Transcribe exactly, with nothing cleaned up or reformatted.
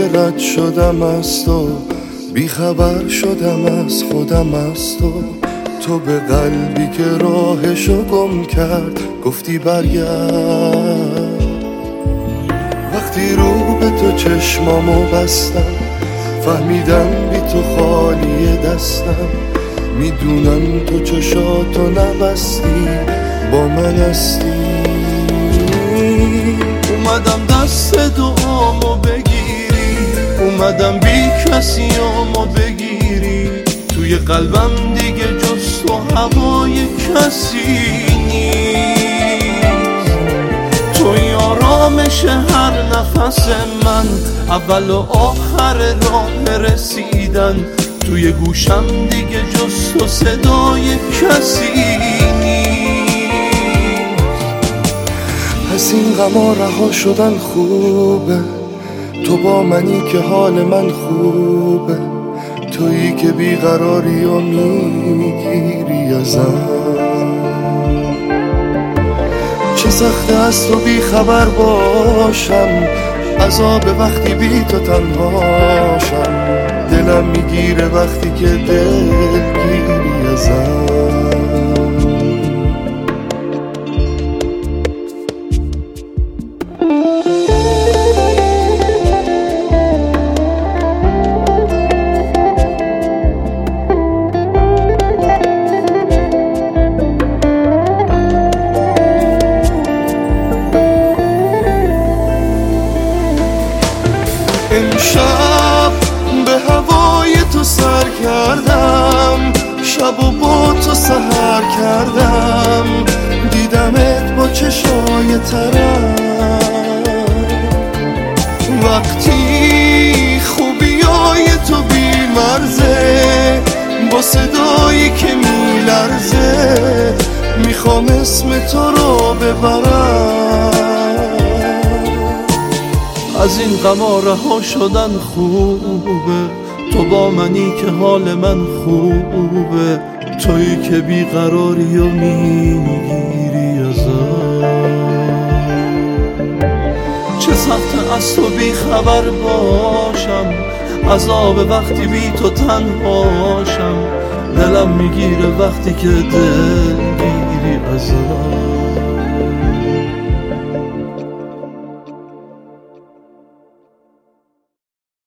که رد شدم از تو، بی خبر شدم از خودم از تو. تو به قلبی که راهشو گم کرد گفتی برگرد. وقتی رو به تو چشمامو بستم فهمیدم بی تو خالی دستم. میدونم تو چشاتو نبستی با من هستی. اومدم دست دعامو بگیری، اومدم بی کسیامو بگیری. توی قلبم دیگه جز تو هوای کسی نیست. توی آرامش هر نفس من، اول و آخر راه رسیدن. توی گوشم دیگه جز تو صدای کسی نیست. پس این غما رها شدن خوبه، تو با منی که حال من خوبه. تویی که بیقراری و میگیری ازم. چه سخته از تو بی خبر باشم، عذاب وقتی بی تو تنهاشم. دلم میگیره وقتی که دلگیری ازم. امشب به هوای تو سر کردم، شب و با تو سحر کردم. دیدمت با چشای ترم، وقتی خوبیای تو بی مرزه، با صدایی که میلرزه. میخوام اسم تو رو ببرم. از این غما رها شدن خوبه، تو با منی که حال من خوبه. تویی که بیقراری و میگیری ازم. چه سخته از تو بی خبر باشم، عذاب وقتی بی تو تنهاشم. دلم میگیره وقتی که دل